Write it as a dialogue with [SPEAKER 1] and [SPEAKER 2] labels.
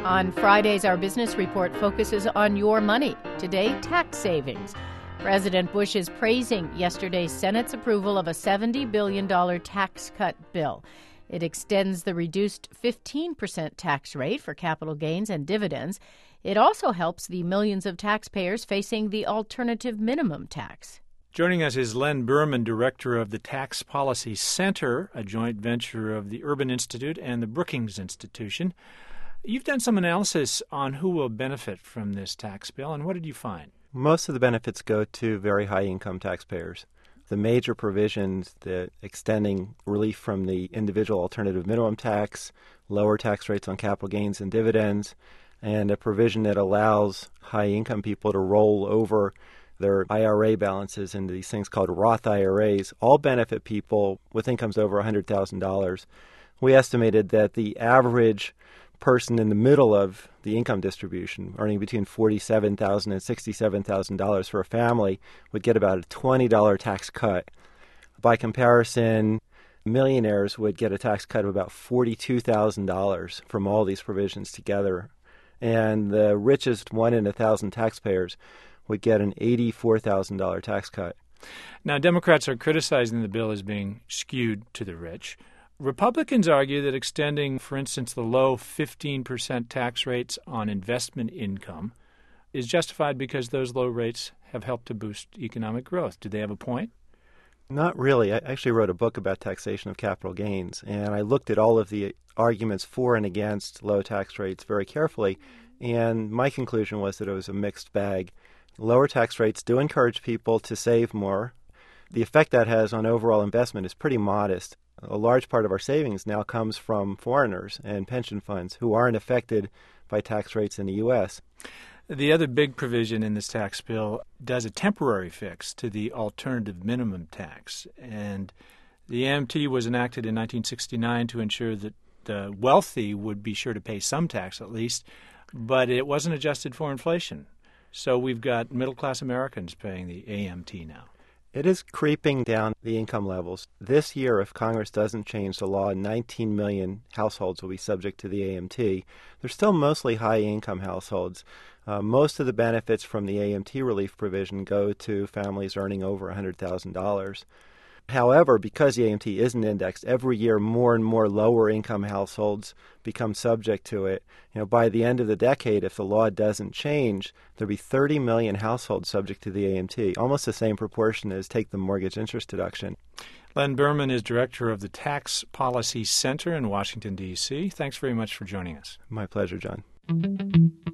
[SPEAKER 1] On Fridays, our business report focuses on your money. Today, tax savings. President Bush is praising yesterday's Senate's approval of a $70 billion tax cut bill. It extends the reduced 15% tax rate for capital gains and dividends. It also helps the millions of taxpayers facing the alternative minimum tax.
[SPEAKER 2] Joining us is Len Berman, director of the Tax Policy Center, a joint venture of the Urban Institute and the Brookings Institution. You've done some analysis on who will benefit from this tax bill, and what did you find?
[SPEAKER 3] Most of the benefits go to very high-income taxpayers. The major provisions, the extending relief from the individual alternative minimum tax, lower tax rates on capital gains and dividends, and a provision that allows high-income people to roll over their IRA balances into these things called Roth IRAs, all benefit people with incomes over $100,000. We estimated that the average person in the middle of the income distribution, earning between $47,000 and $67,000 for a family, would get about a $20 tax cut. By comparison, millionaires would get a tax cut of about $42,000 from all these provisions together. And the richest 1 in 1,000 taxpayers would get an $84,000 tax cut.
[SPEAKER 2] Now, Democrats are criticizing the bill as being skewed to the rich. Republicans argue that extending, for instance, the low 15% tax rates on investment income is justified because those low rates have helped to boost economic growth. Do they have a point?
[SPEAKER 3] Not really. I actually wrote a book about taxation of capital gains, and I looked at all of the arguments for and against low tax rates very carefully, and my conclusion was that it was a mixed bag. Lower tax rates do encourage people to save more. The effect that has on overall investment is pretty modest. A large part of our savings now comes from foreigners and pension funds who aren't affected by tax rates in the U.S.
[SPEAKER 2] The other big provision in this tax bill does a temporary fix to the alternative minimum tax. And the AMT was enacted in 1969 to ensure that the wealthy would be sure to pay some tax at least, but it wasn't adjusted for inflation. So we've got middle-class Americans paying the AMT now.
[SPEAKER 3] It is creeping down the income levels. This year, if Congress doesn't change the law, 19 million households will be subject to the AMT. They're still mostly high-income households. Most of the benefits from the AMT relief provision go to families earning over $100,000. However, because the AMT isn't indexed, every year more and more lower-income households become subject to it. By the end of the decade, if the law doesn't change, there'll be 30 million households subject to the AMT, almost the same proportion as take the mortgage interest deduction.
[SPEAKER 2] Len Berman is director of the Tax Policy Center in Washington, D.C. Thanks very much for joining us.
[SPEAKER 3] My pleasure, John.